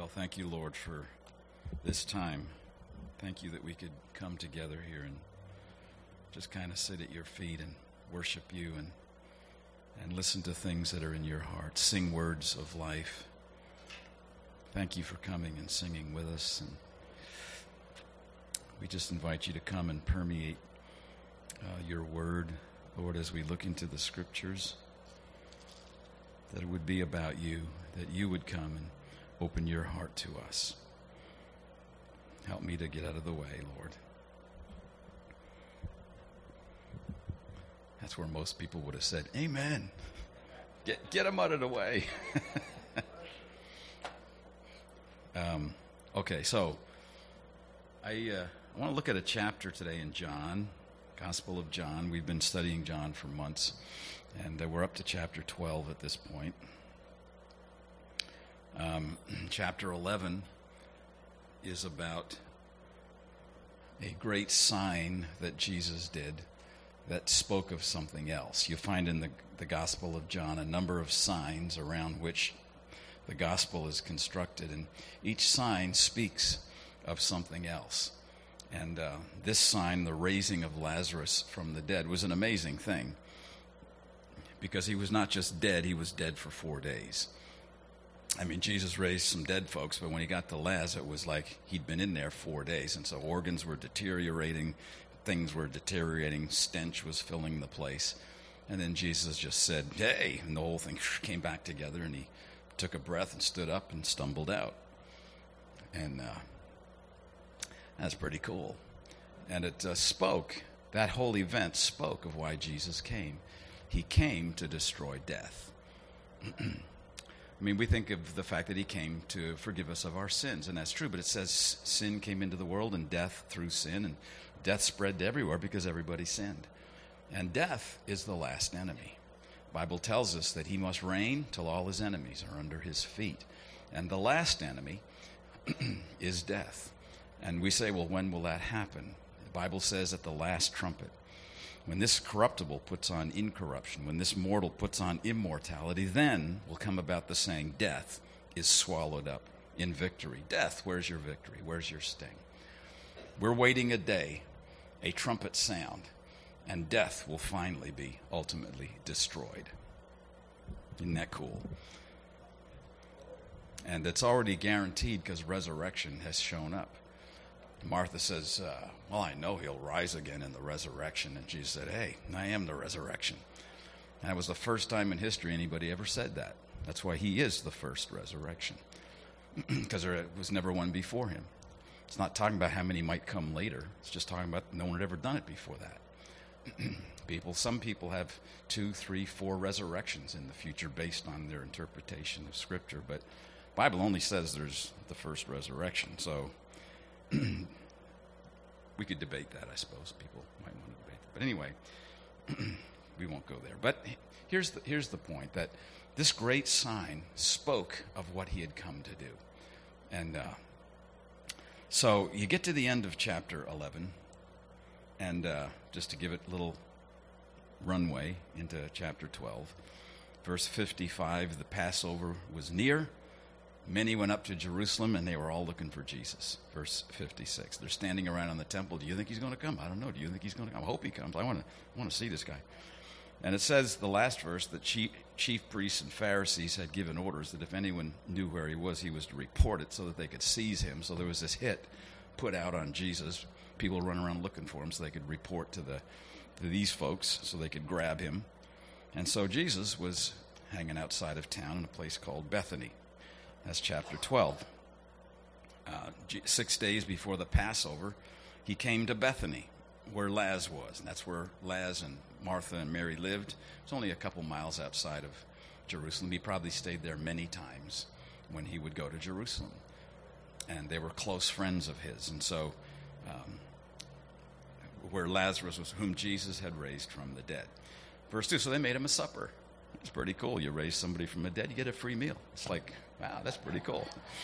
Well, thank you, Lord, for this time. Thank you that we could come together here and just kind of sit at your feet and worship you and listen to things that are in your heart, sing words of life. Thank you for coming and singing with us. And we just invite you to come and permeate your word, Lord, as we look into the scriptures, that it would be about you, that you would come and open your heart to us. Help me to get out of the way, Lord. That's where most people would have said, amen. Get them out of the way. Okay, so I want to look at a chapter today in John, Gospel of John. We've been studying John for months, and we're up to chapter 12 at this point. Chapter 11 is about a great sign that Jesus did that spoke of something else. You find in the Gospel of John a number of signs around which the gospel is constructed, and each sign speaks of something else. And this sign, the raising of Lazarus from the dead, was an amazing thing, because he was not just dead, he was dead for 4 days. I mean, Jesus raised some dead folks, but when he got to Lazarus, it was like he'd been in there 4 days, and so organs were deteriorating, things were deteriorating, stench was filling the place. And then Jesus just said, hey, and the whole thing came back together, and he took a breath and stood up and stumbled out. And that's pretty cool. And it spoke, that whole event spoke of why Jesus came. He came to destroy death. I mean, we think of the fact that he came to forgive us of our sins, and that's true, but it says sin came into the world and death through sin, and death spread everywhere because everybody sinned. And death is the last enemy. The Bible tells us that he must reign till all his enemies are under his feet. And the last enemy is death. And we say, well, when will that happen? The Bible says at the last trumpet. When this corruptible puts on incorruption, when this mortal puts on immortality, then will come about the saying, death is swallowed up in victory. Death, where's your victory? Where's your sting? We're waiting a day, a trumpet sound, and death will finally be ultimately destroyed. Isn't that cool? And it's already guaranteed because resurrection has shown up. Martha says, well, I know he'll rise again in the resurrection. And Jesus said, hey, I am the resurrection. And that was the first time in history anybody ever said that. That's why he is the first resurrection, because there was never one before him. It's not talking about how many might come later. It's just talking about no one had ever done it before that. Some people have 2, 3, 4 resurrections in the future based on their interpretation of Scripture, but the Bible only says there's the first resurrection. So we could debate that, I suppose. People might want to debate that. But anyway, we won't go there. But here's the point, that this great sign spoke of what he had come to do. And so you get to the end of chapter 11, and just to give it a little runway into chapter 12, verse 55, the Passover was near. Many went up to Jerusalem, and they were all looking for Jesus. Verse 56. They're standing around in the temple. Do you think he's going to come? I don't know. Do you think he's going to come? I hope he comes. I want to see this guy. And it says, the last verse, that chief priests and Pharisees had given orders that if anyone knew where he was to report it so that they could seize him. So there was this hit put out on Jesus. People run around looking for him so they could report to these folks so they could grab him. And so Jesus was hanging outside of town in a place called Bethany. That's chapter 12. 6 days before the Passover, he came to Bethany, where Lazarus was. And that's where Lazarus and Martha and Mary lived. It's only a couple miles outside of Jerusalem. He probably stayed there many times when he would go to Jerusalem. And they were close friends of his. And so where Lazarus was, whom Jesus had raised from the dead. Verse 2, so they made him a supper. It's pretty cool. You raise somebody from the dead, you get a free meal. It's like, wow, that's pretty cool.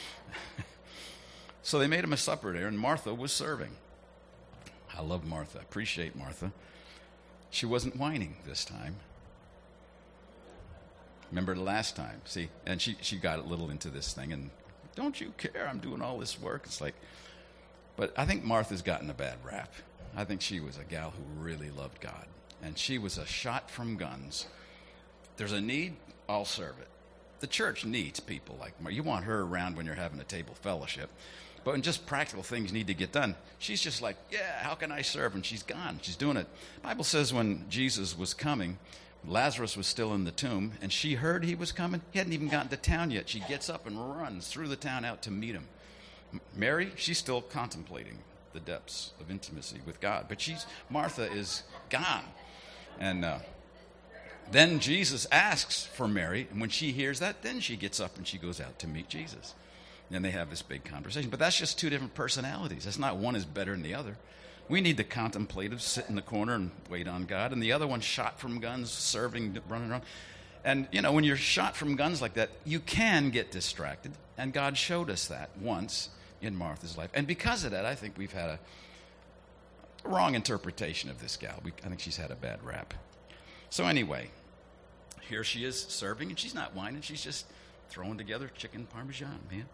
So they made him a supper there, and Martha was serving. I love Martha. Appreciate Martha. She wasn't whining this time. Remember the last time? See, and she got a little into this thing, and Don't you care? I'm doing all this work. It's like, but I think Martha's gotten a bad rap. I think she was a gal who really loved God. And she was a shot from guns. There's a need, I'll serve it. The church needs people like Martha. You want her around when you're having a table fellowship. But when just practical things need to get done, she's just like, yeah, how can I serve? And she's gone. She's doing it. The Bible says when Jesus was coming, Lazarus was still in the tomb, and she heard he was coming. He hadn't even gotten to town yet. She gets up and runs through the town out to meet him. Mary, she's still contemplating the depths of intimacy with God. But Martha is gone. And then Jesus asks for Mary, and when she hears that, then she gets up and she goes out to meet Jesus. And they have this big conversation. But that's just two different personalities. That's not one is better than the other. We need the contemplative, sit in the corner and wait on God, and the other one shot from guns, serving, running around. And, when you're shot from guns like that, you can get distracted, and God showed us that once in Martha's life. And because of that, I think we've had a wrong interpretation of this gal. I think she's had a bad rap. So anyway, here she is serving, and she's not whining. She's just throwing together chicken parmesan, man.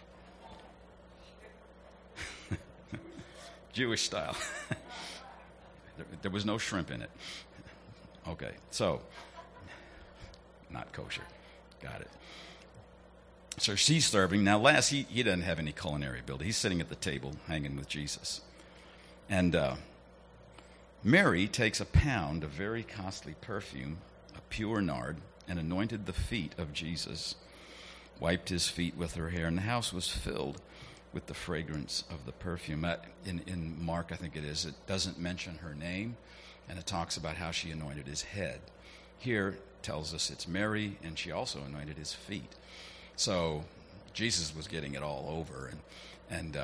Jewish style. There was no shrimp in it. Okay, so, not kosher. Got it. So she's serving. Now, Laz, he doesn't have any culinary ability. He's sitting at the table hanging with Jesus. And Mary takes a pound of very costly perfume, a pure nard, and anointed the feet of Jesus, wiped his feet with her hair, and the house was filled with the fragrance of the perfume. In Mark, I think it doesn't mention her name, and it talks about how she anointed his head. Here it tells us it's Mary, and she also anointed his feet. So Jesus was getting it all over, and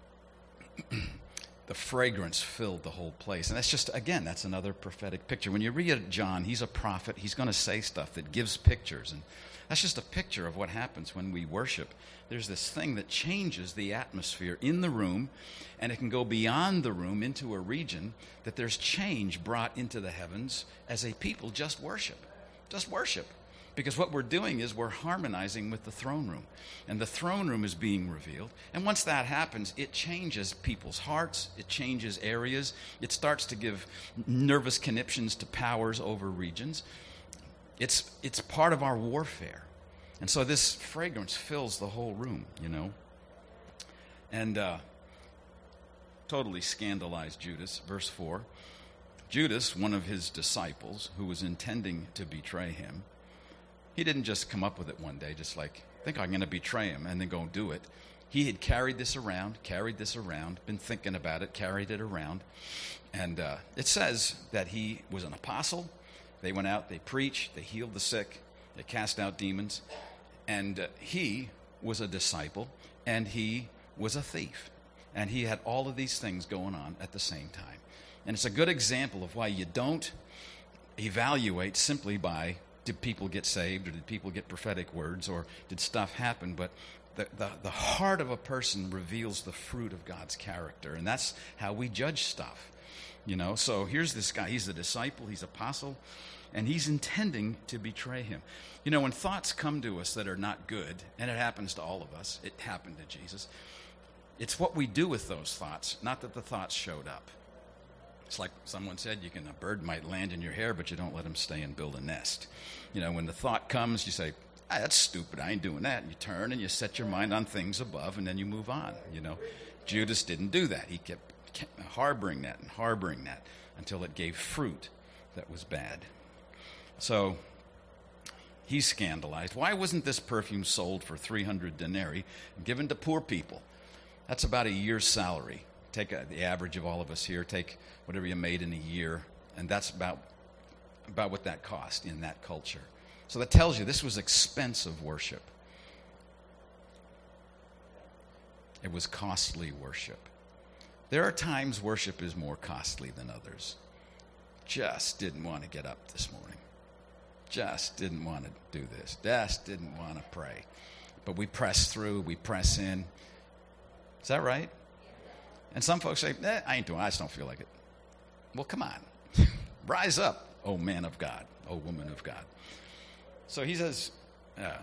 the fragrance filled the whole place. And that's another prophetic picture. When you read John, he's a prophet. He's going to say stuff that gives pictures, and that's just a picture of what happens when we worship. There's this thing that changes the atmosphere in the room, and it can go beyond the room into a region that there's change brought into the heavens as a people just worship. Just worship. Because what we're doing is we're harmonizing with the throne room. And the throne room is being revealed. And once that happens, it changes people's hearts. It changes areas. It starts to give nervous conniptions to powers over regions. It's part of our warfare. And so this fragrance fills the whole room, And totally scandalized Judas. Verse 4. Judas, one of his disciples, who was intending to betray him, he didn't just come up with it one day, just like, think I'm going to betray him, and then go do it. He had carried this around, been thinking about it, carried it around. And it says that he was an apostle. They went out, they preached, they healed the sick, they cast out demons. And he was a disciple, and he was a thief. And he had all of these things going on at the same time. And it's a good example of why you don't evaluate simply by, did people get saved, or did people get prophetic words, or did stuff happen? But the heart of a person reveals the fruit of God's character, and that's how we judge stuff. So here's this guy. He's a disciple, he's apostle, and he's intending to betray him. When thoughts come to us that are not good, and it happens to all of us, it happened to Jesus, it's what we do with those thoughts, not that the thoughts showed up. It's like someone said, a bird might land in your hair, but you don't let him stay and build a nest. When the thought comes, you say, that's stupid, I ain't doing that. And you turn and you set your mind on things above, and then you move on. Judas didn't do that. He kept harboring that until it gave fruit that was bad. So he's scandalized. Why wasn't this perfume sold for 300 denarii and given to poor people? That's about a year's salary. Take the average of all of us here, take whatever you made in a year, and that's about what that cost in that culture. So that tells you this was expensive worship. It was costly worship. There are times worship is more costly than others. Just didn't want to get up this morning. Just didn't want to do this. Just didn't want to pray. But we press through, we press in. Is that right? And some folks say, I ain't doing it. I just don't feel like it. Well, come on. Rise up, O man of God, O woman of God. So he says,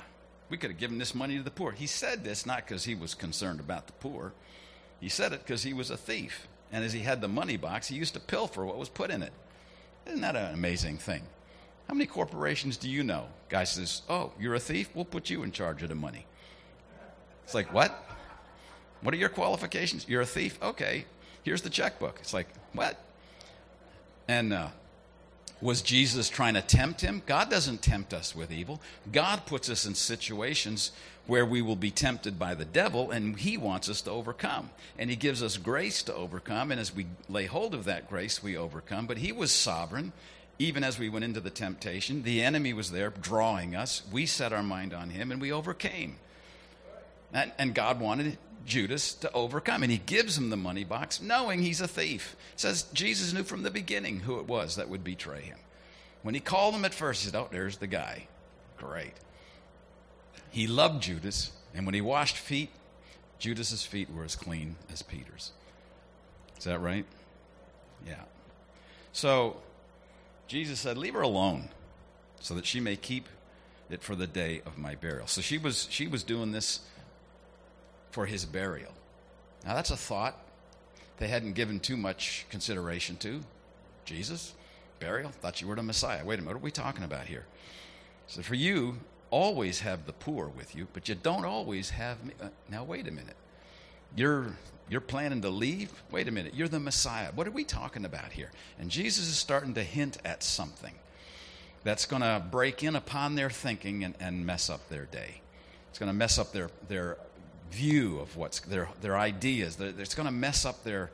We could have given this money to the poor. He said this not because he was concerned about the poor. He said it because he was a thief. And as he had the money box, he used to pilfer what was put in it. Isn't that an amazing thing? How many corporations do you know? Guy says, oh, you're a thief? We'll put you in charge of the money. It's like, what? What are your qualifications? You're a thief? Okay, here's the checkbook. It's like, what? And was Jesus trying to tempt him? God doesn't tempt us with evil. God puts us in situations where we will be tempted by the devil, and he wants us to overcome. And he gives us grace to overcome, and as we lay hold of that grace, we overcome. But he was sovereign. Even as we went into the temptation, the enemy was there drawing us. We set our mind on him, and we overcame. And God wanted Judas to overcome, and he gives him the money box knowing he's a thief. It says Jesus knew from the beginning who it was that would betray him. When he called him at first, he said, oh, there's the guy. Great. He loved Judas, and when he washed feet, Judas's feet were as clean as Peter's. Is that right? Yeah. So Jesus said, leave her alone so that she may keep it for the day of my burial. So she was doing this for his burial. Now that's a thought they hadn't given too much consideration to. Jesus, burial? Thought you were the Messiah. Wait a minute, what are we talking about here? So for you, always have the poor with you, but you don't always have me. Now wait a minute. You're planning to leave? Wait a minute, you're the Messiah. What are we talking about here? And Jesus is starting to hint at something that's going to break in upon their thinking and mess up their day. It's going to mess up their view of what's their ideas. It's going to mess up their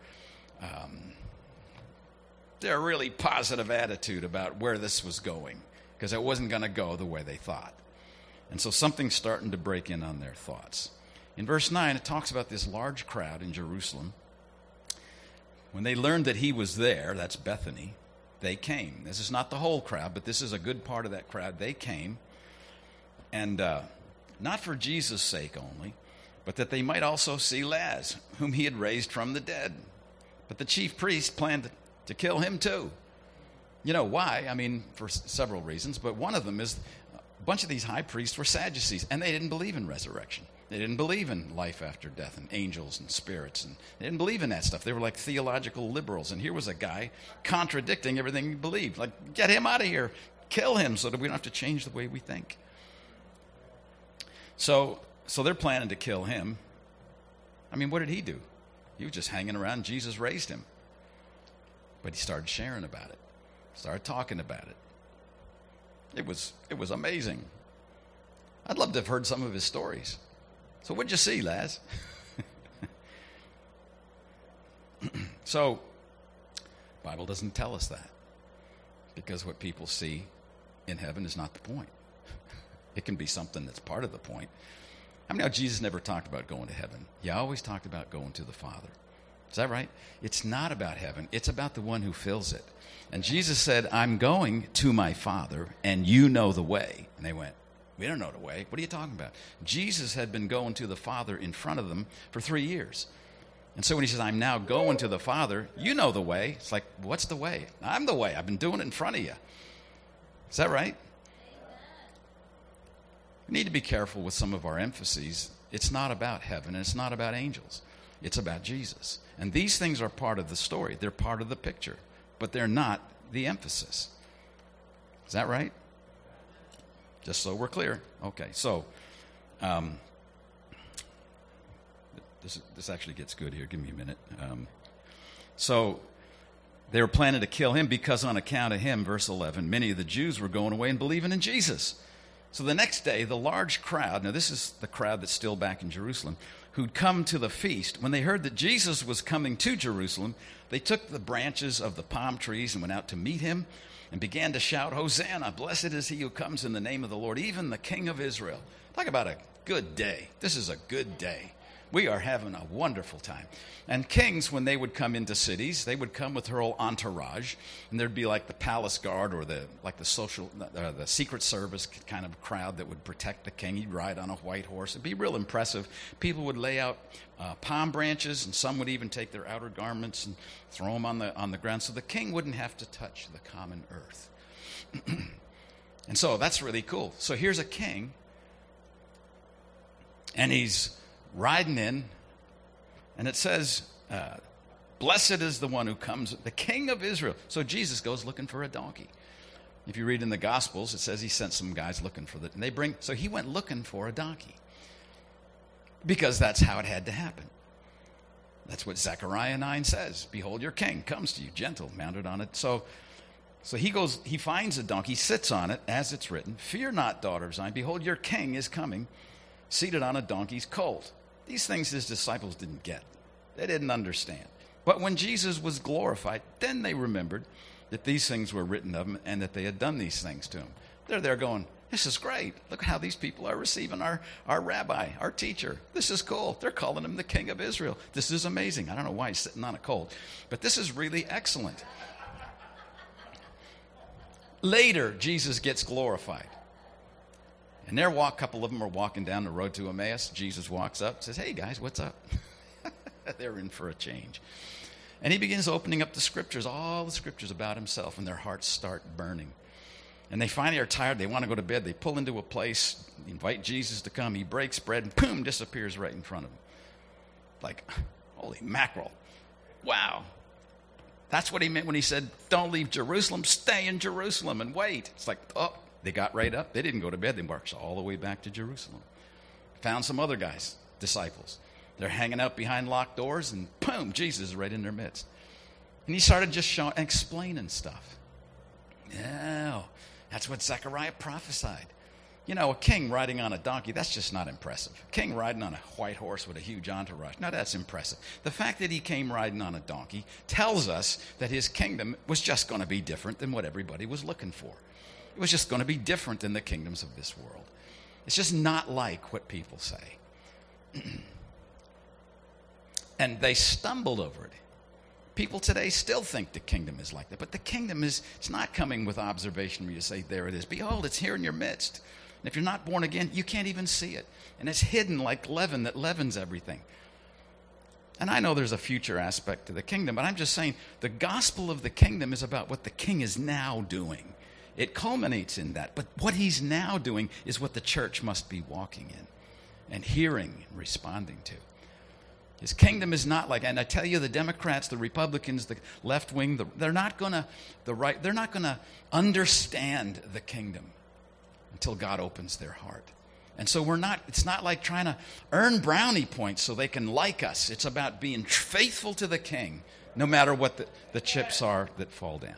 really positive attitude about where this was going, because it wasn't going to go the way they thought. And so something's starting to break in on their thoughts. In verse 9, it talks about this large crowd in Jerusalem. When they learned that he was there, that's Bethany, they came. This is not the whole crowd, but this is a good part of that crowd. They came, and not for Jesus' sake only, but that they might also see Lazarus, whom he had raised from the dead. But the chief priests planned to kill him too. You know why? I mean, for several reasons, but one of them is a bunch of these high priests were Sadducees, and they didn't believe in resurrection. They didn't believe in life after death and angels and spirits, and they didn't believe in that stuff. They were like theological liberals, and here was a guy contradicting everything he believed. Like, get him out of here, kill him so that we don't have to change the way we think. So they're planning to kill him. I mean, what did he do? He was just hanging around. Jesus raised him. But he started sharing about it, started talking about it. It was amazing. I'd love to have heard some of his stories. So what'd you see, Laz? So, Bible doesn't tell us that, because what people see in heaven is not the point. It can be something that's part of the point. I mean, Jesus never talked about going to heaven. He always talked about going to the Father. Is that right? It's not about heaven. It's about the one who fills it. And Jesus said, I'm going to my Father, and you know the way. And they went, we don't know the way. What are you talking about? Jesus had been going to the Father in front of them for 3 years. And so when he says, I'm now going to the Father, you know the way. It's like, what's the way? I'm the way. I've been doing it in front of you. Is that right? We need to be careful with some of our emphases. It's not about heaven, and it's not about angels. It's about Jesus. And these things are part of the story. They're part of the picture, but they're not the emphasis. Is that right? Just so we're clear. Okay, so this actually gets good here. Give me a minute. So they were planning to kill him because on account of him, verse 11, many of the Jews were going away and believing in Jesus. So the next day, the large crowd, now this is the crowd that's still back in Jerusalem, who'd come to the feast, when they heard that Jesus was coming to Jerusalem, they took the branches of the palm trees and went out to meet him and began to shout, Hosanna, blessed is he who comes in the name of the Lord, even the King of Israel. Talk about a good day. This is a good day. We are having a wonderful time. And kings, when they would come into cities, they would come with their whole entourage, and there'd be like the palace guard or the Secret Service kind of crowd that would protect the king. He'd ride on a white horse. It'd be real impressive. People would lay out palm branches, and some would even take their outer garments and throw them on the ground, so the king wouldn't have to touch the common earth. And so that's really cool. So here's a king And he's riding in, and it says, blessed is the one who comes, the King of Israel. So Jesus goes looking for a donkey. If you read in the Gospels, it says he sent some guys looking for it. And so he went looking for a donkey. Because that's how it had to happen. That's what Zechariah 9 says. Behold, your king comes to you, gentle, mounted on it. So he finds a donkey, sits on it, as it's written. Fear not, daughter of Zion. Behold, your king is coming, seated on a donkey's colt. These things his disciples didn't get. They didn't understand. But when Jesus was glorified, then they remembered that these things were written of him and that they had done these things to him. They're there going, this is great. Look how these people are receiving our rabbi, our teacher. This is cool. They're calling him the King of Israel. This is amazing. I don't know why he's sitting on a colt, but this is really excellent. Later, Jesus gets glorified. And a couple of them are walking down the road to Emmaus. Jesus walks up, says, hey guys, what's up? They're in for a change. And he begins opening up the scriptures, all the scriptures about himself, and their hearts start burning. And they finally are tired. They want to go to bed. They pull into a place, invite Jesus to come. He breaks bread and boom, disappears right in front of them. Like, holy mackerel. Wow. That's what he meant when he said, don't leave Jerusalem, stay in Jerusalem and wait. It's like, oh, they got right up. They didn't go to bed. They marched all the way back to Jerusalem. Found some other guys, disciples. They're hanging out behind locked doors, and boom, Jesus is right in their midst. And he started just explaining stuff. Yeah, that's what Zechariah prophesied. You know, a king riding on a donkey, that's just not impressive. A king riding on a white horse with a huge entourage, now that's impressive. The fact that he came riding on a donkey tells us that his kingdom was just going to be different than what everybody was looking for. It was just going to be different than the kingdoms of this world. It's just not like what people say. And they stumbled over it. People today still think the kingdom is like that. But the kingdom it's not coming with observation where you say, there it is. Behold, it's here in your midst. And if you're not born again, you can't even see it. And it's hidden like leaven that leavens everything. And I know there's a future aspect to the kingdom, but I'm just saying the gospel of the kingdom is about what the king is now doing. It culminates in that. But what he's now doing is what the church must be walking in and hearing and responding to. His kingdom is not like, and I tell you, the Democrats, the Republicans, the left wing, they're not going to understand the kingdom until God opens their heart. And so it's not like trying to earn brownie points so they can like us. It's about being faithful to the king, no matter what the chips are that fall down.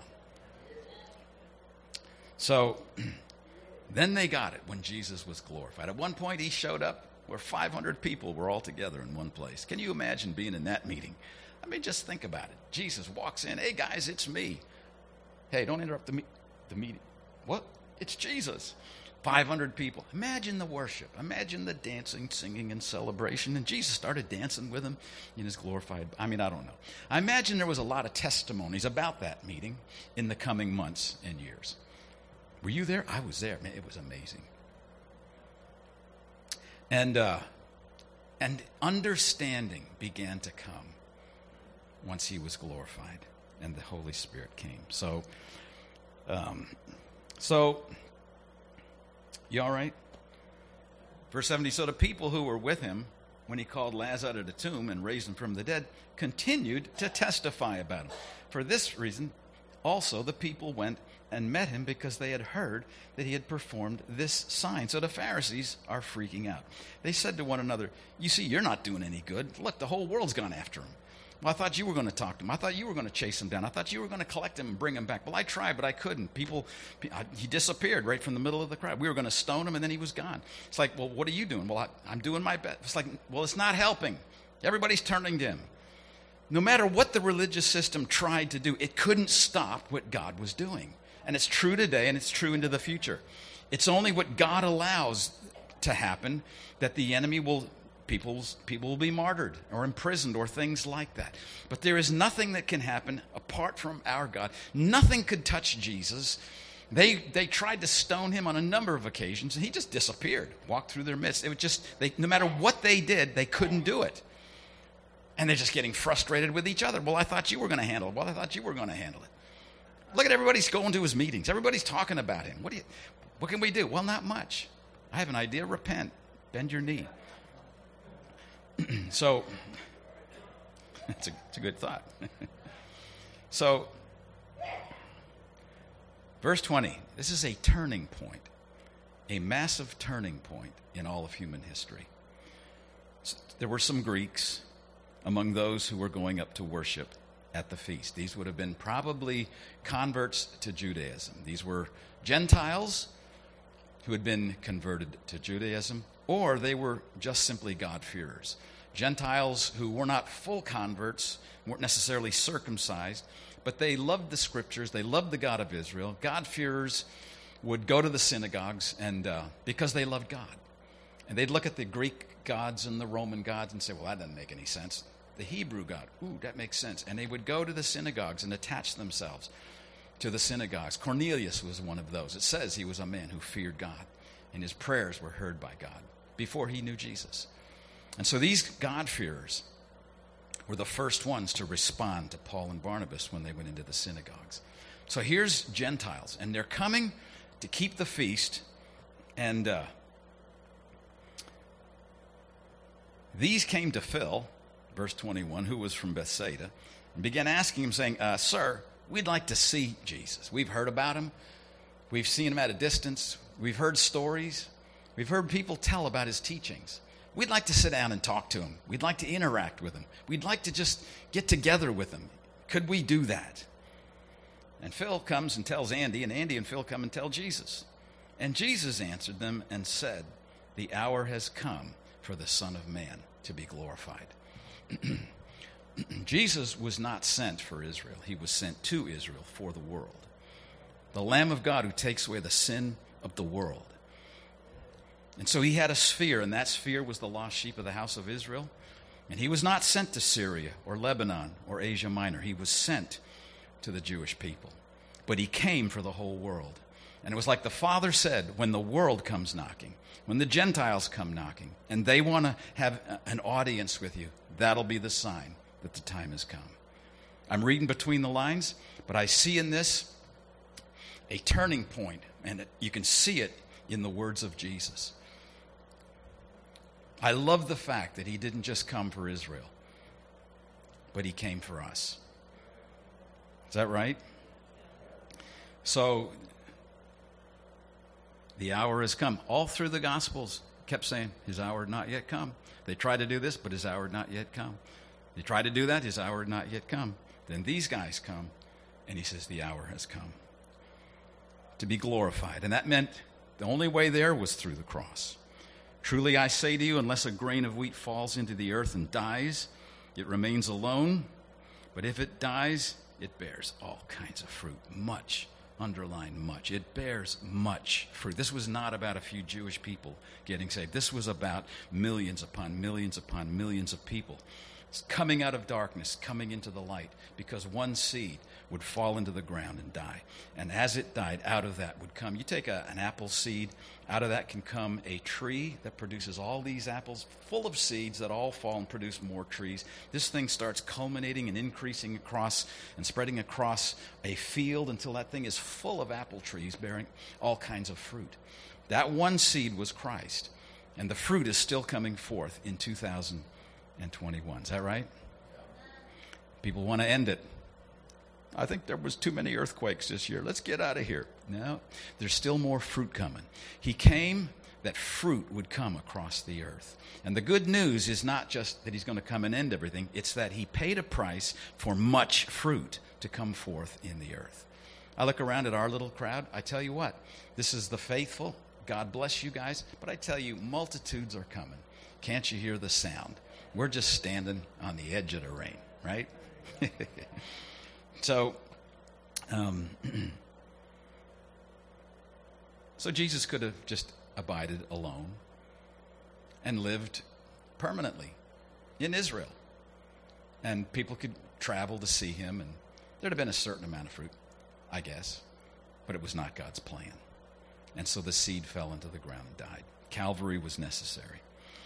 So then they got it when Jesus was glorified. At one point he showed up where 500 people were all together in one place. Can you imagine being in that meeting? I mean, just think about it. Jesus walks in. Hey, guys, it's me. Hey, don't interrupt the meeting. What? It's Jesus. 500 people. Imagine the worship. Imagine the dancing, singing, and celebration. And Jesus started dancing with them in his glorified... I don't know. I imagine there was a lot of testimonies about that meeting in the coming months and years. Were you there? I was there. Man, it was amazing. And understanding began to come once he was glorified and the Holy Spirit came. So you all right? Verse 70, so the people who were with him when he called Lazarus out of the tomb and raised him from the dead continued to testify about him. For this reason, also the people went and met him because they had heard that he had performed this sign. So the Pharisees are freaking out. They said to one another, you see, you're not doing any good. Look, the whole world's gone after him. Well, I thought you were going to talk to him. I thought you were going to chase him down. I thought you were going to collect him and bring him back. Well, I tried, but I couldn't. He disappeared right from the middle of the crowd. We were going to stone him, and then he was gone. It's like, well, what are you doing? Well, I'm doing my best. It's like, well, it's not helping. Everybody's turning to him. No matter what the religious system tried to do, it couldn't stop what God was doing. And it's true today, and it's true into the future. It's only what God allows to happen that the enemy people will be martyred or imprisoned or things like that. But there is nothing that can happen apart from our God. Nothing could touch Jesus. They tried to stone him on a number of occasions, and he just disappeared, walked through their midst. It was just, no matter what they did, they couldn't do it. And they're just getting frustrated with each other. Well, I thought you were going to handle it. Well, I thought you were going to handle it. Look at everybody's going to his meetings. Everybody's talking about him. What can we do? Well, not much. I have an idea. Repent. Bend your knee. So, it's a good thought. So, verse 20, this is a turning point, a massive turning point in all of human history. So there were some Greeks among those who were going up to worship at the feast. These would have been probably converts to Judaism. These were Gentiles who had been converted to Judaism, or they were just simply God-fearers. Gentiles who were not full converts, weren't necessarily circumcised, but they loved the Scriptures, they loved the God of Israel. God-fearers would go to the synagogues and because they loved God. And they'd look at the Greek gods and the Roman gods and say, well, that doesn't make any sense. The Hebrew God, ooh, that makes sense. And they would go to the synagogues and attach themselves to the synagogues. Cornelius was one of those. It says he was a man who feared God, and his prayers were heard by God before he knew Jesus. And so these God-fearers were the first ones to respond to Paul and Barnabas when they went into the synagogues. So here's Gentiles, and they're coming to keep the feast, and these came to Phil, verse 21, who was from Bethsaida, and began asking him, saying, Sir, we'd like to see Jesus. We've heard about him. We've seen him at a distance. We've heard stories. We've heard people tell about his teachings. We'd like to sit down and talk to him. We'd like to interact with him. We'd like to just get together with him. Could we do that? And Phil comes and tells Andy, and Andy and Phil come and tell Jesus. And Jesus answered them and said, the hour has come for the Son of Man to be glorified. Jesus was not sent for Israel. He was sent to Israel for the world. The Lamb of God who takes away the sin of the world. And so he had a sphere, and that sphere was the lost sheep of the house of Israel. And he was not sent to Syria or Lebanon or Asia Minor. He was sent to the Jewish people. But he came for the whole world. And it was like the Father said, when the world comes knocking, when the Gentiles come knocking, and they want to have an audience with you, that'll be the sign that the time has come. I'm reading between the lines, but I see in this a turning point, and you can see it in the words of Jesus. I love the fact that he didn't just come for Israel, but he came for us. Is that right? So, the hour has come. All through the Gospels kept saying, his hour had not yet come. They tried to do this, but his hour had not yet come. They tried to do that, his hour had not yet come. Then these guys come, and he says, the hour has come to be glorified. And that meant the only way there was through the cross. Truly I say to you, unless a grain of wheat falls into the earth and dies, it remains alone. But if it dies, it bears all kinds of fruit. Much, underline much. It bears much fruit. This was not about a few Jewish people getting saved. This was about millions upon millions upon millions of people coming out of darkness, coming into the light, because one seed would fall into the ground and die. And as it died, out of that would come, you take an apple seed, out of that can come a tree that produces all these apples full of seeds that all fall and produce more trees. This thing starts culminating and increasing across and spreading across a field until that thing is full of apple trees bearing all kinds of fruit. That one seed was Christ, and the fruit is still coming forth in 2021. Is that right? People want to end it. I think there was too many earthquakes this year. Let's get out of here. No, there's still more fruit coming. He came that fruit would come across the earth. And the good news is not just that he's going to come and end everything. It's that he paid a price for much fruit to come forth in the earth. I look around at our little crowd. I tell you what, this is the faithful. God bless you guys. But I tell you, multitudes are coming. Can't you hear the sound? We're just standing on the edge of the rain, right? So Jesus could have just abided alone and lived permanently in Israel. And people could travel to see him, and there'd have been a certain amount of fruit, I guess. But it was not God's plan. And so the seed fell into the ground and died. Calvary was necessary.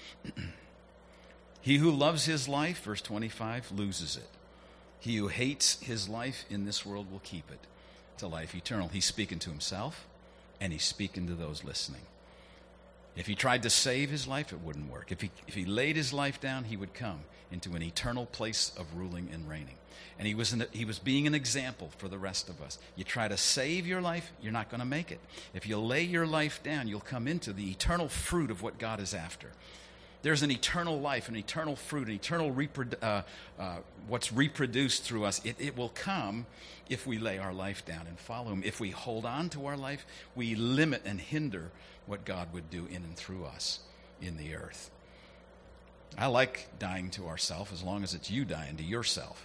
He who loves his life, verse 25, loses it. He who hates his life in this world will keep it to life eternal. He's speaking to himself, and he's speaking to those listening. If he tried to save his life, it wouldn't work. If he laid his life down, he would come into an eternal place of ruling and reigning. And he was being an example for the rest of us. You try to save your life, you're not going to make it. If you lay your life down, you'll come into the eternal fruit of what God is after. There's an eternal life, an eternal fruit, an eternal what's reproduced through us. It will come if we lay our life down and follow him. If we hold on to our life, we limit and hinder what God would do in and through us in the earth. I like dying to ourselves as long as it's you dying to yourself.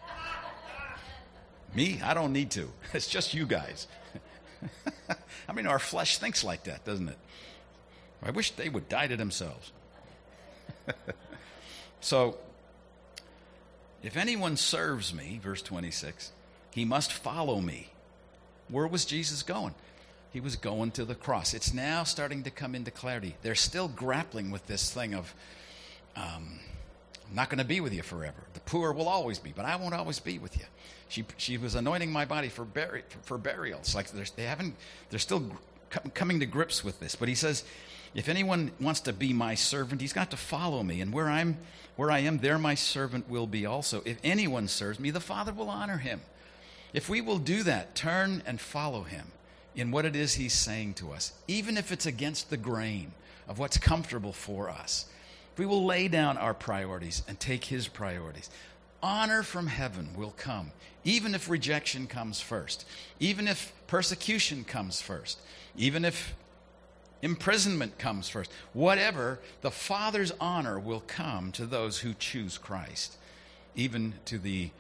Me, I don't need to. It's just you guys. I mean, our flesh thinks like that, doesn't it? I wish they would die to themselves. So, if anyone serves me, verse 26, he must follow me. Where was Jesus going? He was going to the cross. It's now starting to come into clarity. They're still grappling with this thing of, I'm not going to be with you forever. The poor will always be, but I won't always be with you. She was anointing my body for burial. It's like they're still coming to grips with this. But he says, if anyone wants to be my servant, he's got to follow me. And where I am, there my servant will be also. If anyone serves me, the Father will honor him. If we will do that, turn and follow him in what it is he's saying to us, even if it's against the grain of what's comfortable for us. If we will lay down our priorities and take his priorities, honor from heaven will come, even if rejection comes first, even if persecution comes first, even if imprisonment comes first. Whatever, the Father's honor will come to those who choose Christ, even to the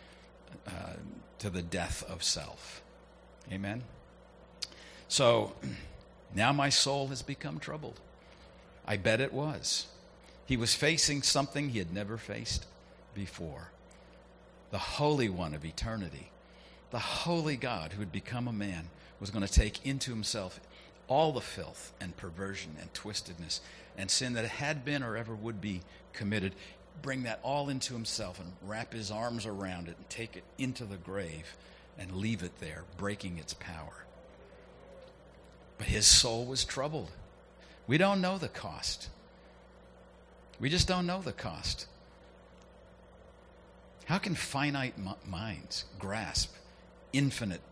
death of self. Amen? So, now my soul has become troubled. I bet it was. He was facing something he had never faced before. The Holy One of eternity, the holy God who had become a man, was going to take into himself all the filth and perversion and twistedness and sin that had been or ever would be committed, bring that all into himself and wrap his arms around it and take it into the grave and leave it there, breaking its power. But his soul was troubled. We don't know the cost. We just don't know the cost. How can finite minds grasp infinite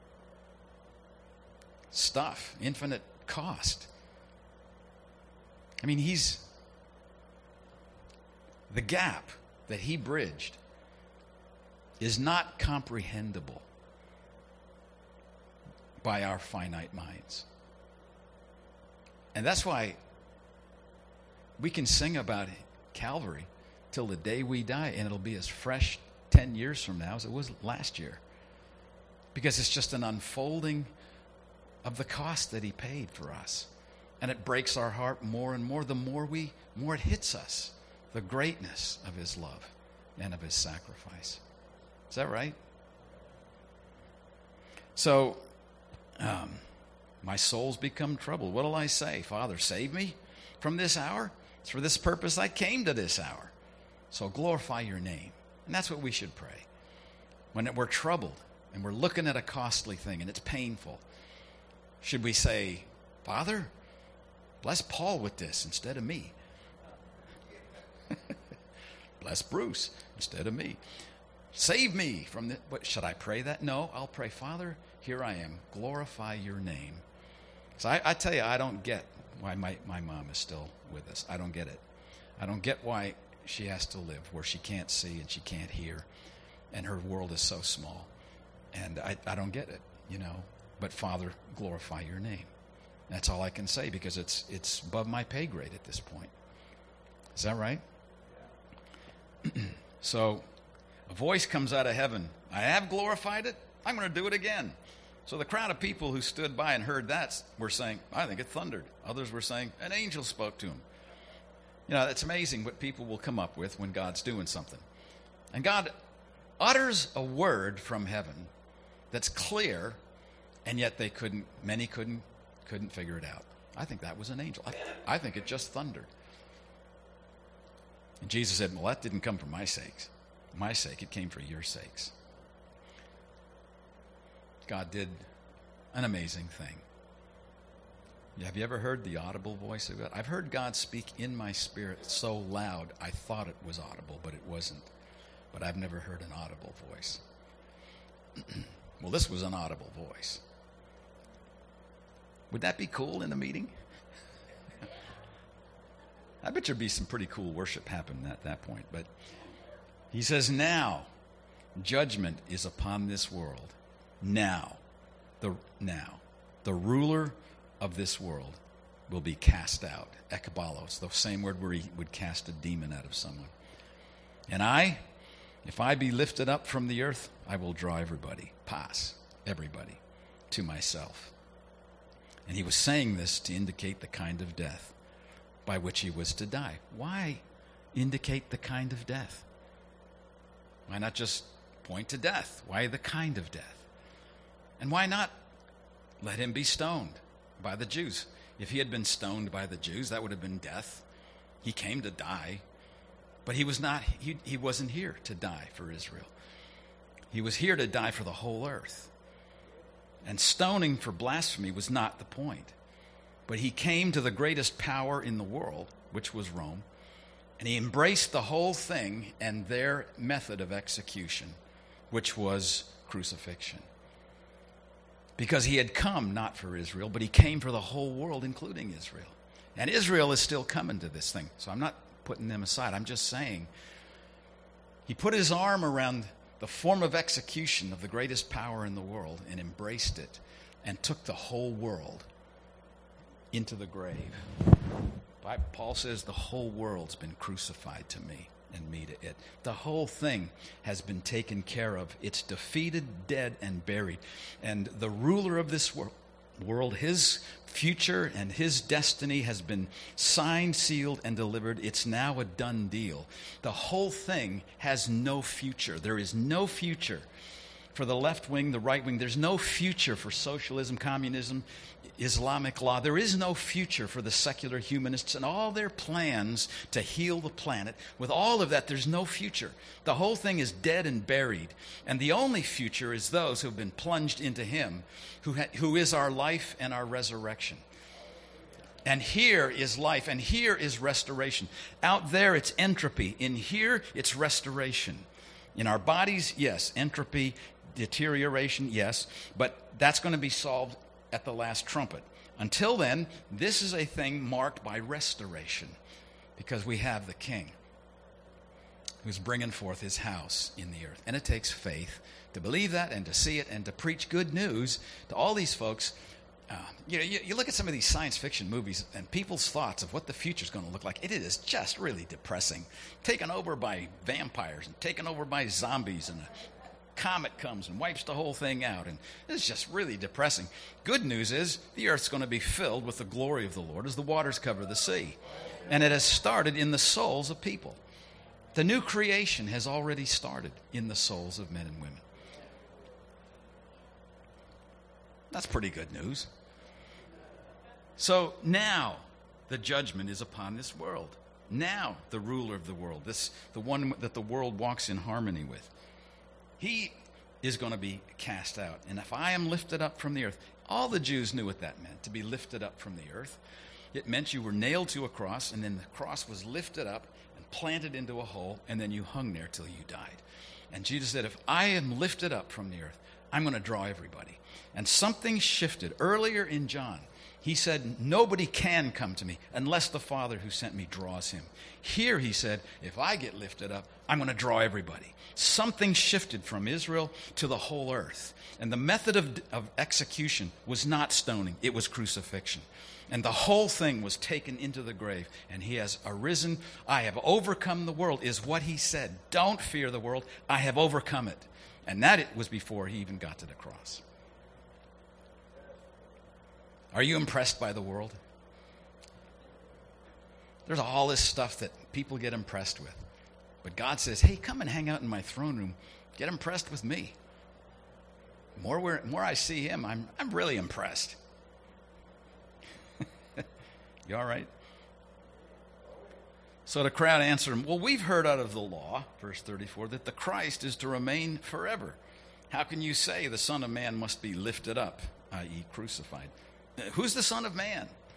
stuff, infinite cost? I mean, the gap that he bridged is not comprehensible by our finite minds. And that's why we can sing about Calvary till the day we die, and it'll be as fresh 10 years from now as it was last year. Because it's just an unfolding of the cost that he paid for us. And it breaks our heart more and more, the more it hits us, the greatness of his love and of his sacrifice. Is that right? So, my soul's become troubled. What'll I say? Father, save me from this hour. It's for this purpose I came to this hour. So glorify your name. And that's what we should pray. When we're troubled and we're looking at a costly thing and it's painful, should we say, Father, bless Paul with this instead of me? Bless Bruce instead of me. Save me from this. What, should I pray that? No, I'll pray, Father, here I am. Glorify your name. So I tell you, I don't get why my mom is still with us. I don't get it. I don't get why she has to live where she can't see and she can't hear, and her world is so small. And I don't get it, you know. But Father, glorify your name. That's all I can say, because it's above my pay grade at this point. Is that right? So a voice comes out of heaven. I have glorified it. I'm going to do it again. So the crowd of people who stood by and heard that were saying, I think it thundered. Others were saying, an angel spoke to him. You know, it's amazing what people will come up with when God's doing something. And God utters a word from heaven that's clear, and yet many couldn't figure it out. I think that was an angel. I think it just thundered. And Jesus said, well, that didn't come for my sake. It came for your sakes. God did an amazing thing. Have you ever heard the audible voice of God? I've heard God speak in my spirit so loud I thought it was audible, but it wasn't. But I've never heard an audible voice. Well, this was an audible voice. Would that be cool in a meeting? I bet there'd be some pretty cool worship happening at that point. But he says, now, judgment is upon this world. Now, the ruler of this world will be cast out. Ekabalos, the same word where he would cast a demon out of someone. And if I be lifted up from the earth, I will draw everybody, everybody, to myself. And he was saying this to indicate the kind of death by which he was to die. Why indicate the kind of death? Why not just point to death? Why the kind of death? And why not let him be stoned by the Jews? If he had been stoned by the Jews, that would have been death. He came to die, but he wasn't here to die for Israel. He was here to die for the whole earth. And stoning for blasphemy was not the point. But he came to the greatest power in the world, which was Rome, and he embraced the whole thing and their method of execution, which was crucifixion. Because he had come not for Israel, but he came for the whole world, including Israel. And Israel is still coming to this thing. So I'm not putting them aside. I'm just saying he put his arm around the form of execution of the greatest power in the world and embraced it and took the whole world into the grave. Paul says the whole world's been crucified to me and me to it. The whole thing has been taken care of. It's defeated, dead, and buried. And the ruler of this world, his future and his destiny has been signed, sealed, and delivered. It's now a done deal. The whole thing has no future. There is no future for the left wing, the right wing. There's no future for socialism, communism, Islamic law. There is no future for the secular humanists and all their plans to heal the planet. With all of that, there's no future. The whole thing is dead and buried. And the only future is those who have been plunged into him, who is our life and our resurrection. And here is life, and here is restoration. Out there, it's entropy. In here, it's restoration. In our bodies, yes, entropy, deterioration, yes, but that's going to be solved at the last trumpet. Until then, this is a thing marked by restoration, because we have the King who's bringing forth his house in the earth. And it takes faith to believe that and to see it and to preach good news to all these folks. You look at some of these science fiction movies and people's thoughts of what the future is going to look like. It is just really depressing. Taken over by vampires and taken over by zombies, and a comet comes and wipes the whole thing out, and it's just really depressing. Good news is the earth's going to be filled with the glory of the Lord as the waters cover the sea. And it has started in the souls of people. The new creation has already started in the souls of men and women. That's pretty good news. So now the judgment is upon this world. Now the ruler of the world, the one that the world walks in harmony with, he is going to be cast out. And if I am lifted up from the earth, all the Jews knew what that meant, to be lifted up from the earth. It meant you were nailed to a cross, and then the cross was lifted up and planted into a hole, and then you hung there till you died. And Jesus said, if I am lifted up from the earth, I'm going to draw everybody. And something shifted. Earlier in John, he said, nobody can come to me unless the Father who sent me draws him. Here he said, if I get lifted up, I'm going to draw everybody. Something shifted from Israel to the whole earth. And the method of execution was not stoning, it was crucifixion. And the whole thing was taken into the grave. And he has arisen. I have overcome the world, is what he said. Don't fear the world. I have overcome it. And that it was before he even got to the cross. Are you impressed by the world? There's all this stuff that people get impressed with. But God says, hey, come and hang out in my throne room. Get impressed with me. More I see him, I'm really impressed. You all right? So the crowd answered him, well, we've heard out of the law, verse 34, that the Christ is to remain forever. How can you say the Son of Man must be lifted up, i.e. crucified? Who's the Son of Man?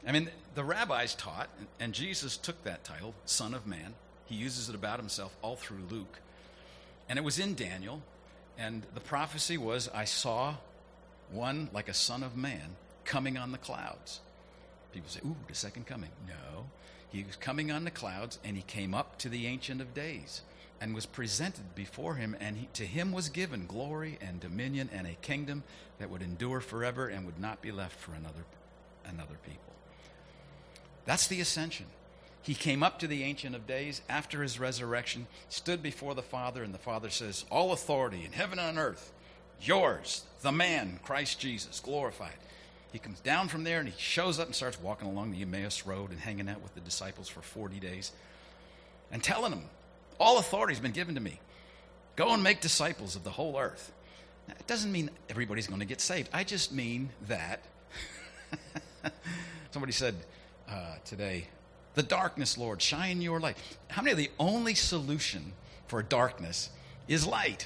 I mean, the rabbis taught, and Jesus took that title, Son of Man. He uses it about himself all through Luke. And it was in Daniel, and the prophecy was, I saw one like a son of man coming on the clouds. People say, ooh, the second coming. No, he was coming on the clouds, and he came up to the Ancient of Days and was presented before him, and to him was given glory and dominion and a kingdom that would endure forever and would not be left for another people. That's the ascension. He came up to the Ancient of Days after his resurrection, stood before the Father, and the Father says, all authority in heaven and on earth, yours, the man, Christ Jesus, glorified. He comes down from there, and he shows up and starts walking along the Emmaus Road and hanging out with the disciples for 40 days and telling them, all authority has been given to me. Go and make disciples of the whole earth. Now, it doesn't mean everybody's going to get saved. I just mean that somebody said today, the darkness, Lord, shine your light. How many of the only solution for darkness is light?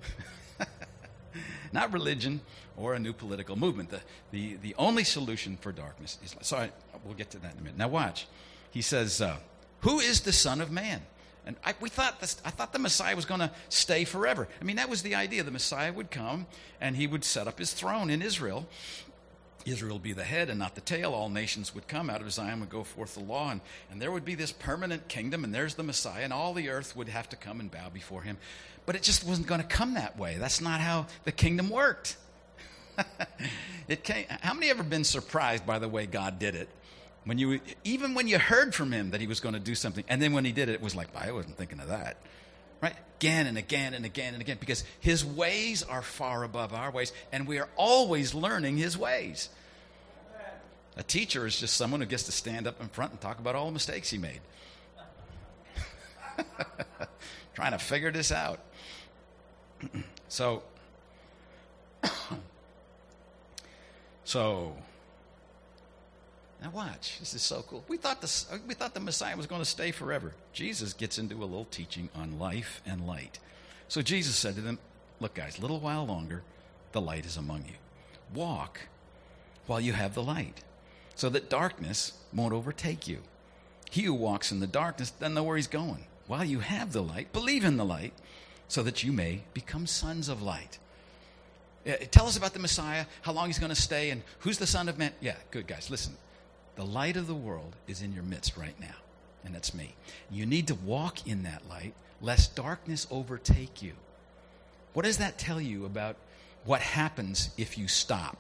Not religion or a new political movement. The only solution for darkness is light. So we'll get to that in a minute. Now watch. He says, who is the Son of Man? And I thought the Messiah was going to stay forever. I mean, that was the idea. The Messiah would come, and he would set up his throne in Israel. Israel would be the head and not the tail. All nations would come. Out of Zion would go forth the law, and there would be this permanent kingdom, and there's the Messiah, and all the earth would have to come and bow before him. But it just wasn't going to come that way. That's not how the kingdom worked. It came. How many ever been surprised by the way God did it? Even when you heard from him that he was going to do something, and then when he did it, it was like, I wasn't thinking of that. Right? Again and again and again and again, because his ways are far above our ways, and we are always learning his ways. A teacher is just someone who gets to stand up in front and talk about all the mistakes he made. Trying to figure this out. So, now watch. This is so cool. We thought the Messiah was going to stay forever. Jesus gets into a little teaching on life and light. So Jesus said to them, look, guys, a little while longer, the light is among you. Walk while you have the light, so that darkness won't overtake you. He who walks in the darkness doesn't know where he's going. While you have the light, believe in the light, so that you may become sons of light. Tell us about the Messiah, how long he's going to stay, and who's the Son of Man. Yeah, good, guys. Listen, the light of the world is in your midst right now, and that's me. You need to walk in that light, lest darkness overtake you. What does that tell you about what happens if you stop?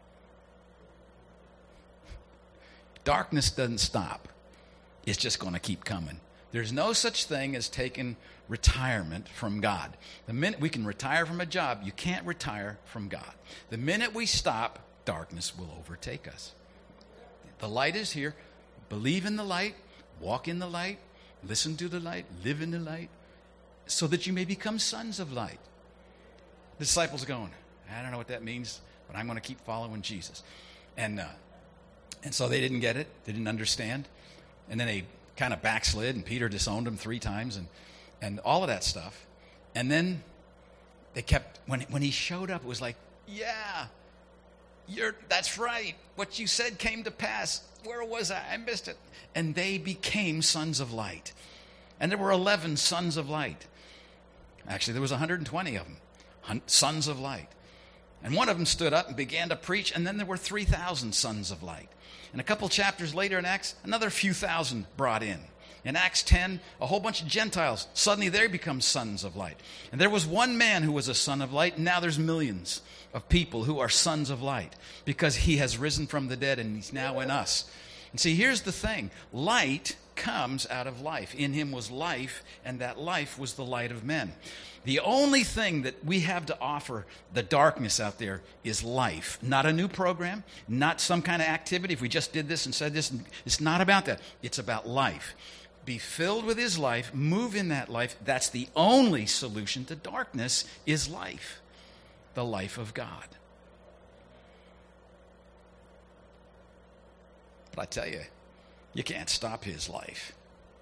Darkness doesn't stop. It's just going to keep coming. There's no such thing as taking retirement from God. The minute we can retire from a job, you can't retire from God. The minute we stop, darkness will overtake us. The light is here. Believe in the light, walk in the light, listen to the light, live in the light, so that you may become sons of light. The disciples are going, I don't know what that means, but I'm going to keep following Jesus. And so they didn't get it. They didn't understand. And then they kind of backslid, and Peter disowned them 3 times and all of that stuff. And then they kept, when he showed up, it was like, yeah, that's right. What you said came to pass. Where was I? I missed it. And they became sons of light. And there were 11 sons of light. Actually, there was 120 of them, sons of light. And one of them stood up and began to preach, and then there were 3,000 sons of light. And a couple chapters later in Acts, another few thousand brought in. In Acts 10, a whole bunch of Gentiles, suddenly they become sons of light. And there was one man who was a son of light, and now there's millions of people who are sons of light, because he has risen from the dead and he's now in us. And see, here's the thing. Light comes out of life. In him was life, and that life was the light of men. The only thing that we have to offer the darkness out there is life. Not a new program, not some kind of activity. If we just did this and said this, it's not about that. It's about life. Be filled with his life, move in that life. That's the only solution to darkness, is life, the life of God. But I tell you, you can't stop his life.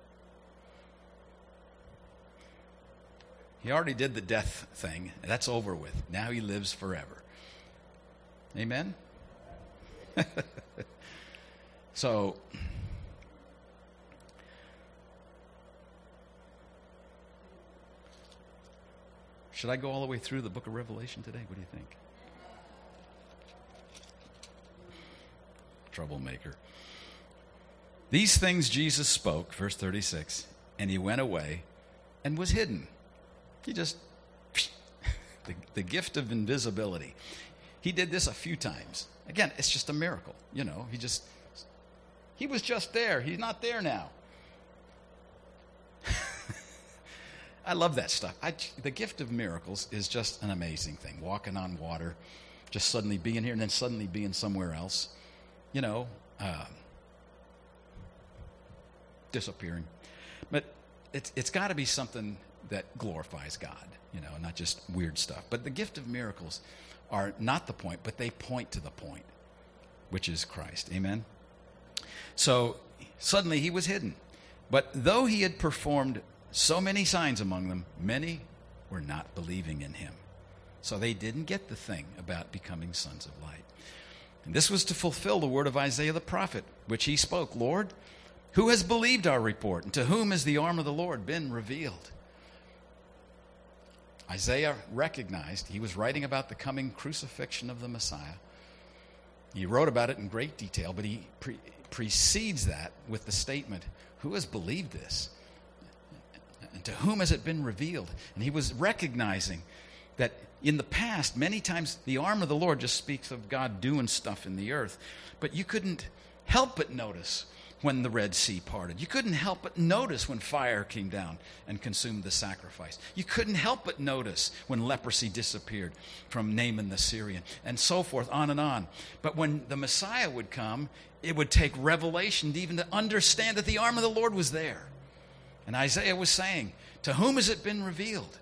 He already did the death thing. That's over with. Now he lives forever. Amen? So, should I go all the way through the book of Revelation today? What do you think? Troublemaker. These things Jesus spoke, verse 36, and he went away and was hidden. He just, the gift of invisibility. He did this a few times. Again, it's just a miracle. You know, he was just there. He's not there now. I love that stuff. The gift of miracles is just an amazing thing. Walking on water, just suddenly being here and then suddenly being somewhere else. You know, disappearing. But it's got to be something that glorifies God, you know, not just weird stuff. But the gift of miracles are not the point, but they point to the point, which is Christ. Amen? So suddenly he was hidden. But though he had performed so many signs among them, many were not believing in him. So they didn't get the thing about becoming sons of light. And this was to fulfill the word of Isaiah the prophet, which he spoke, Lord, who has believed our report, and to whom has the arm of the Lord been revealed? Isaiah recognized he was writing about the coming crucifixion of the Messiah. He wrote about it in great detail, but he precedes that with the statement, who has believed this? And to whom has it been revealed? And he was recognizing that in the past, many times the arm of the Lord just speaks of God doing stuff in the earth. But you couldn't help but notice when the Red Sea parted. You couldn't help but notice when fire came down and consumed the sacrifice. You couldn't help but notice when leprosy disappeared from Naaman the Syrian, and so forth, on and on. But when the Messiah would come, it would take revelation even to understand that the arm of the Lord was there. And Isaiah was saying, to whom has it been revealed?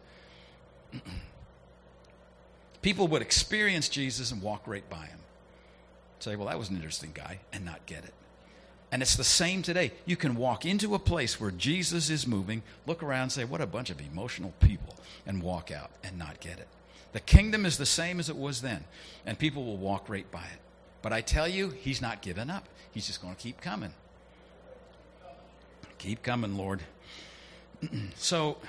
People would experience Jesus and walk right by him. Say, well, that was an interesting guy, and not get it. And it's the same today. You can walk into a place where Jesus is moving, look around and say, what a bunch of emotional people, and walk out and not get it. The kingdom is the same as it was then, and people will walk right by it. But I tell you, he's not giving up. He's just going to keep coming. Keep coming, Lord. So,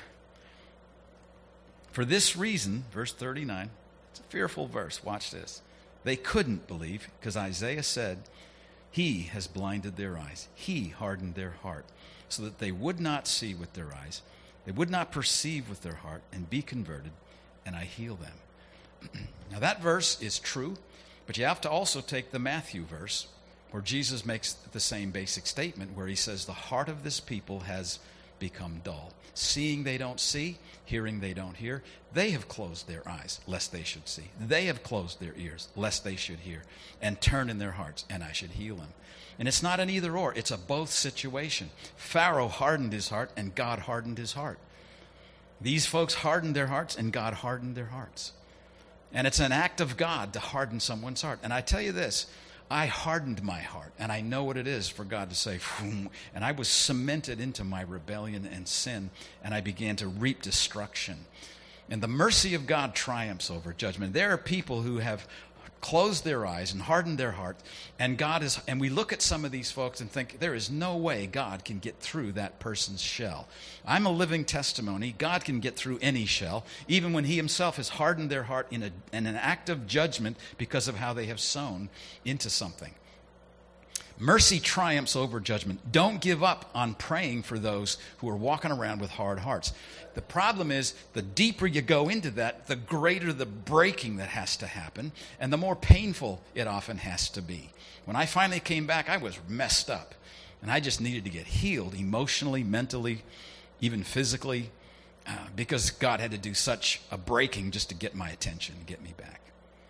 for this reason, verse 39, it's a fearful verse. Watch this. They couldn't believe because Isaiah said, he has blinded their eyes. He hardened their heart so that they would not see with their eyes. They would not perceive with their heart and be converted, and I heal them. Now that verse is true, but you have to also take the Matthew verse where Jesus makes the same basic statement where he says the heart of this people has become dull. Seeing they don't see, hearing they don't hear. They have closed their eyes, lest they should see. They have closed their ears, lest they should hear, and turn in their hearts, and I should heal them. And it's not an either or, it's a both situation. Pharaoh hardened his heart, and God hardened his heart. These folks hardened their hearts, and God hardened their hearts. And it's an act of God to harden someone's heart. And I tell you this, I hardened my heart, and I know what it is for God to say, and I was cemented into my rebellion and sin, and I began to reap destruction. And the mercy of God triumphs over judgment. There are people who have closed their eyes and hardened their heart, and we look at some of these folks and think, there is no way God can get through that person's shell. I'm a living testimony. God can get through any shell, even when he himself has hardened their heart in an act of judgment because of how they have sown into something. Mercy triumphs over judgment. Don't give up on praying for those who are walking around with hard hearts. The problem is, the deeper you go into that, the greater the breaking that has to happen, and the more painful it often has to be. When I finally came back, I was messed up, and I just needed to get healed emotionally, mentally, even physically, because God had to do such a breaking just to get my attention and get me back.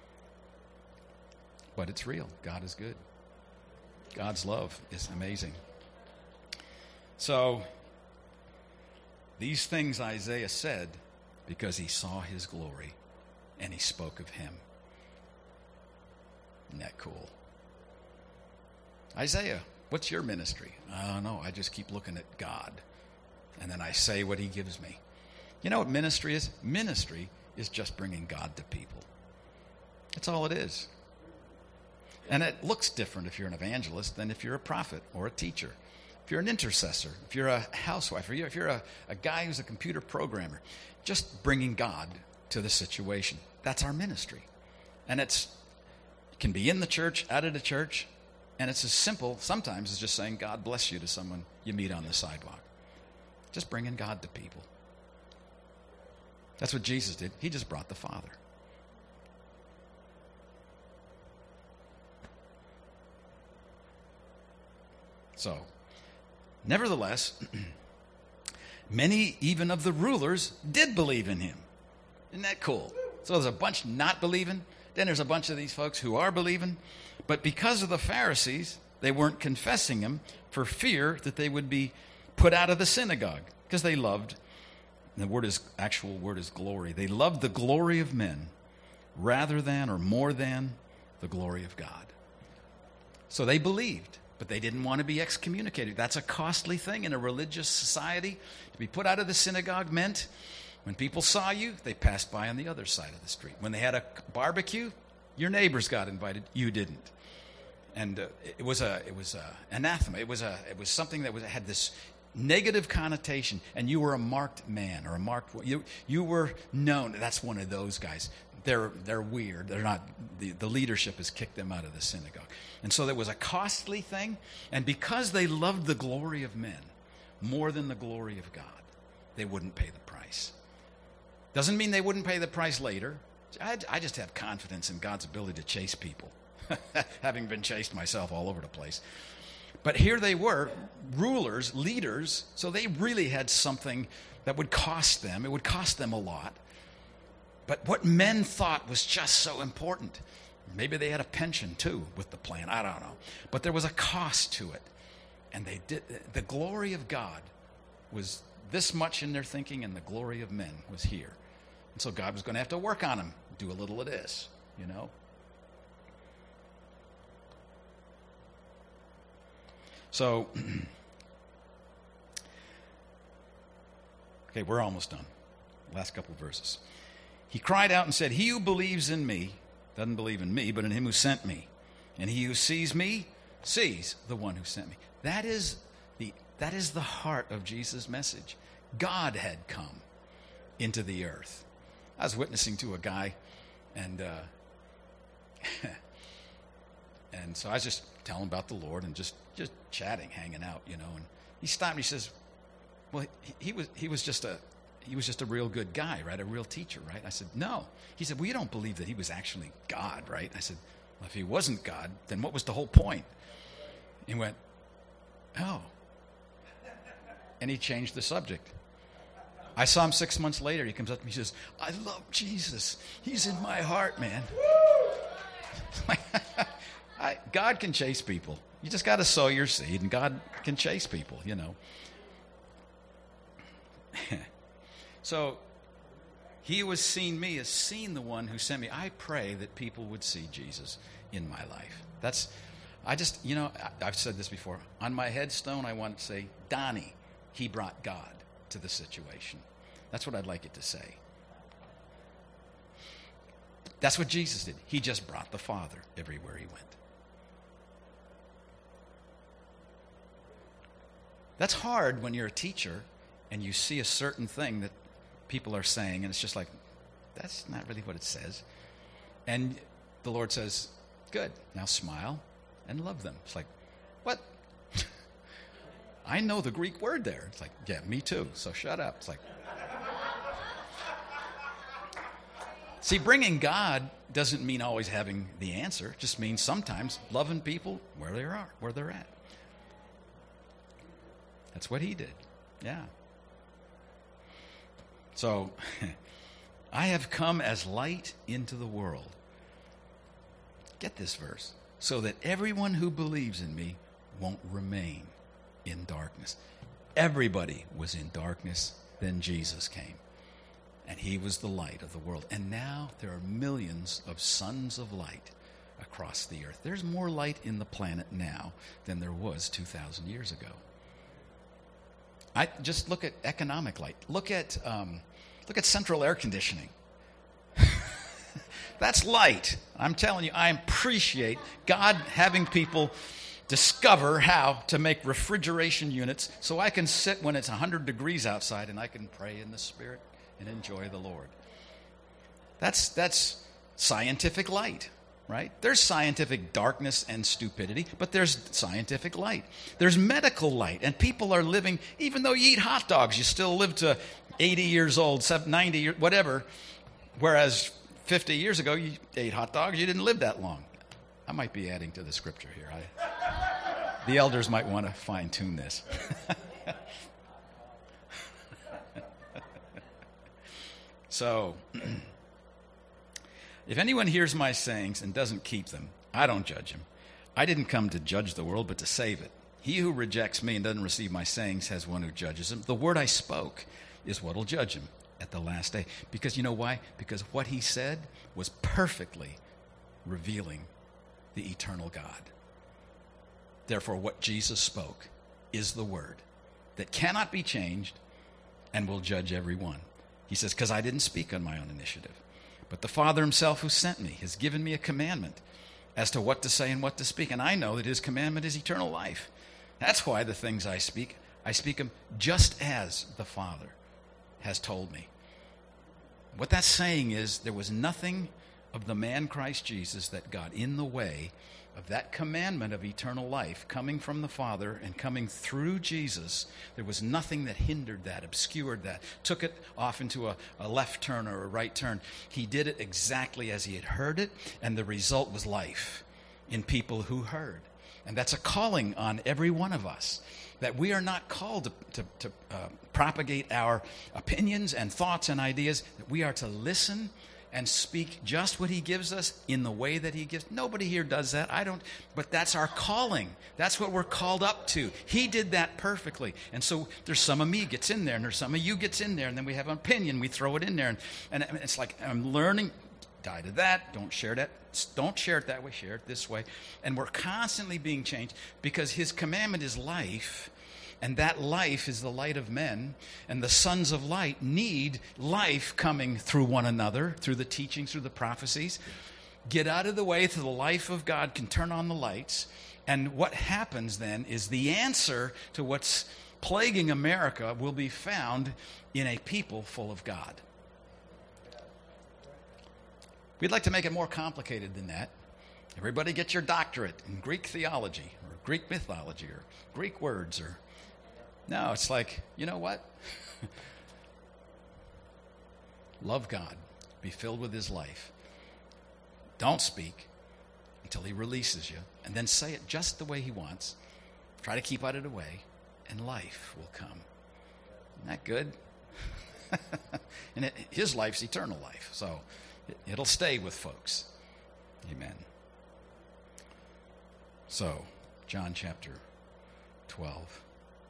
But it's real. God is good. God's love is amazing. So, these things Isaiah said because he saw his glory and he spoke of him. Isn't that cool? Isaiah, what's your ministry? Oh, no, I just keep looking at God and then I say what he gives me. You know what ministry is? Ministry is just bringing God to people. That's all it is. And it looks different if you're an evangelist than if you're a prophet or a teacher. If you're an intercessor, if you're a housewife, or if you're a guy who's a computer programmer, just bringing God to the situation. That's our ministry. And it can be in the church, out of the church, and it's as simple sometimes as just saying, God bless you to someone you meet on the sidewalk. Just bringing God to people. That's what Jesus did. He just brought the Father. So, nevertheless, many even of the rulers did believe in him. Isn't that cool? So there's a bunch not believing. Then there's a bunch of these folks who are believing. But because of the Pharisees, they weren't confessing him for fear that they would be put out of the synagogue. Because they loved, actual word is glory. They loved the glory of men rather than or more than the glory of God. So they believed. But they didn't want to be excommunicated. That's a costly thing in a religious society. To be put out of the synagogue meant when people saw you, they passed by on the other side of the street. When they had a barbecue, your neighbors got invited. You didn't. And it was anathema. It was something that had this negative connotation. And you were a marked man or a marked. You were known. That's one of those guys. They're weird. They're not. The leadership has kicked them out of the synagogue. And so there was a costly thing. And because they loved the glory of men more than the glory of God, they wouldn't pay the price. Doesn't mean they wouldn't pay the price later. I just have confidence in God's ability to chase people, having been chased myself all over the place. But here they were, rulers, leaders, so they really had something that would cost them. It would cost them a lot. But what men thought was just so important. Maybe they had a pension too with the plan. I don't know. But there was a cost to it. And they did. The glory of God was this much in their thinking, and the glory of men was here. And so God was going to have to work on them. Do a little of this, you know. So, okay, we're almost done. Last couple of verses. He cried out and said, "He who believes in me doesn't believe in me, but in him who sent me. And he who sees me sees the one who sent me." That is the heart of Jesus' message. God had come into the earth. I was witnessing to a guy, and and so I was just telling about the Lord and just chatting, hanging out, you know. And he stopped me. He says, "Well, he was just a real good guy, right? A real teacher, right?" I said, "No." He said, "Well, you don't believe that he was actually God, right?" I said, "Well, if he wasn't God, then what was the whole point?" He went, "Oh." And he changed the subject. I saw him 6 months later. He comes up to me and says, "I love Jesus. He's in my heart, man." God can chase people. You just got to sow your seed, and God can chase people, you know. So, he who has seen me has seen the one who sent me. I pray that people would see Jesus in my life. I've said this before. On my headstone, I want to say, Donnie, he brought God to the situation. That's what I'd like it to say. That's what Jesus did. He just brought the Father everywhere he went. That's hard when you're a teacher and you see a certain thing that people are saying, and it's just like, that's not really what it says. And the Lord says, "Good, now smile and love them." It's like, what? I know the Greek word there. It's like, yeah, me too, so shut up. It's like, see, bringing God doesn't mean always having the answer. It just means sometimes loving people where they are, where they're at. That's what he did. Yeah. So, I have come as light into the world. Get this verse. So that everyone who believes in me won't remain in darkness. Everybody was in darkness. Then Jesus came. And he was the light of the world. And now there are millions of sons of light across the earth. There's more light in the planet now than there was 2,000 years ago. Just look at economic light. Look at central air conditioning. That's light. I'm telling you, I appreciate God having people discover how to make refrigeration units so I can sit when it's 100 degrees outside and I can pray in the Spirit and enjoy the Lord. That's scientific light, right? There's scientific darkness and stupidity, but there's scientific light. There's medical light, and people are living, even though you eat hot dogs, you still live to 80 years old, 90 years, whatever, whereas 50 years ago, you ate hot dogs, you didn't live that long. I might be adding to the scripture here. The elders might want to fine-tune this. So, if anyone hears my sayings and doesn't keep them, I don't judge him. I didn't come to judge the world, but to save it. He who rejects me and doesn't receive my sayings has one who judges him. The word I spoke is what will judge him at the last day. Because you know why? Because what he said was perfectly revealing the eternal God. Therefore, what Jesus spoke is the word that cannot be changed and will judge everyone. He says, because I didn't speak on my own initiative, but the Father himself who sent me has given me a commandment as to what to say and what to speak. And I know that his commandment is eternal life. That's why the things I speak them just as the Father has told me. What that's saying is there was nothing of the man Christ Jesus that got in the way of that commandment of eternal life coming from the Father and coming through Jesus. There was nothing that hindered that, obscured that, took it off into a left turn or a right turn. He did it exactly as he had heard it, and the result was life in people who heard. And that's a calling on every one of us, that we are not called to propagate our opinions and thoughts and ideas, that we are to listen and speak just what he gives us in the way that he gives. Nobody here does that. I don't, but that's our calling. That's what we're called up to. He did that perfectly. And so there's some of me gets in there, and there's some of you gets in there, and then we have an opinion, we throw it in there, and it's like, I'm learning, die to that, don't share that, don't share it that way, share it this way. And we're constantly being changed because his commandment is life. And that life is the light of men. And the sons of light need life coming through one another, through the teachings, through the prophecies. Get out of the way so the life of God can turn on the lights. And what happens then is the answer to what's plaguing America will be found in a people full of God. We'd like to make it more complicated than that. Everybody get your doctorate in Greek theology or Greek mythology or Greek words or... No, it's like, you know what? Love God. Be filled with his life. Don't speak until he releases you. And then say it just the way he wants. Try to keep out of the way. And life will come. Isn't that good? And his life's eternal life. So it'll stay with folks. Amen. So, John chapter 12.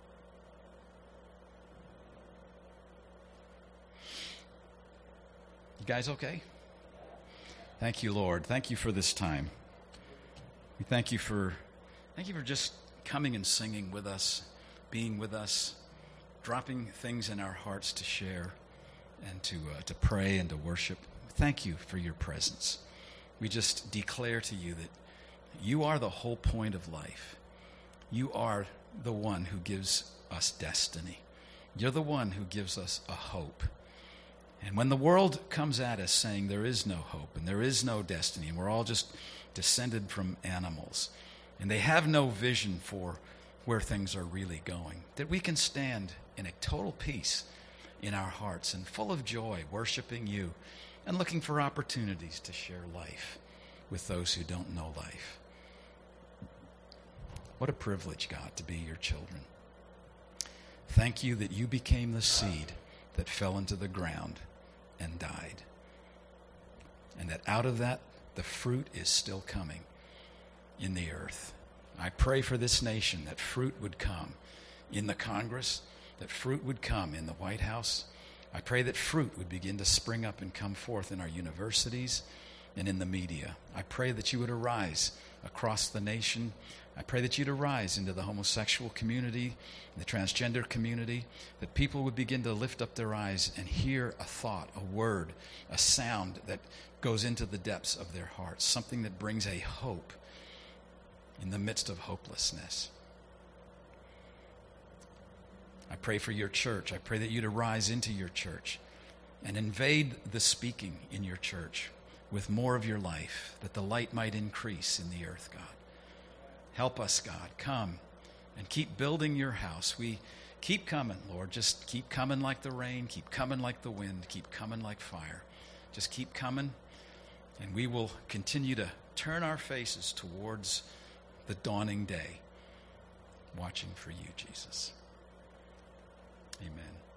You guys okay? Thank you, Lord. Thank you for this time. We thank you for just coming and singing with us, being with us, dropping things in our hearts to share and to pray and to worship. Thank you for your presence. We just declare to you that you are the whole point of life. You are the one who gives us destiny. You're the one who gives us a hope. And when the world comes at us saying there is no hope and there is no destiny and we're all just descended from animals and they have no vision for where things are really going, that we can stand in a total peace in our hearts and full of joy, worshiping you and looking for opportunities to share life with those who don't know life. What a privilege, God, to be your children. Thank you that you became the seed that fell into the ground and died. And that out of that, the fruit is still coming in the earth. I pray for this nation that fruit would come in the Congress, that fruit would come in the White House. I pray that fruit would begin to spring up and come forth in our universities and in the media. I pray that you would arise across the nation. I pray that you'd arise into the homosexual community, the transgender community, that people would begin to lift up their eyes and hear a thought, a word, a sound that goes into the depths of their hearts, something that brings a hope in the midst of hopelessness. I pray for your church. I pray that you'd arise into your church and invade the speaking in your church with more of your life, that the light might increase in the earth, God. Help us, God. Come and keep building your house. We keep coming, Lord. Just keep coming like the rain. Keep coming like the wind. Keep coming like fire. Just keep coming, and we will continue to turn our faces towards the dawning day, watching for you, Jesus. Amen.